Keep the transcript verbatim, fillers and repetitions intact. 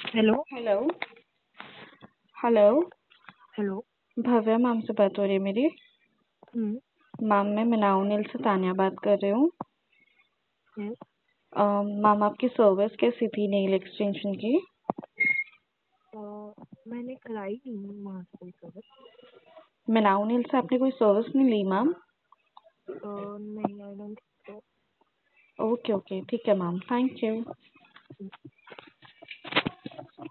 Hello. Hello. Hello. Hello. Bhavya ma'am से बात हो रही है मेरी। हम्म। मैम मैं मिनाउनिल से तानिया बात कर रही हूँ। यस। अम, मैम आपकी सर्विस कैसी थी नेल एक्सटेंशन की? अ, मैंने कराई नहीं है वहाँ से कोई सर्विस। मिनाउनिल से आपने कोई सर्विस नहीं ली मैम? नहीं, I don't think so. Okay okay ठीक है मैम, थैंक यू।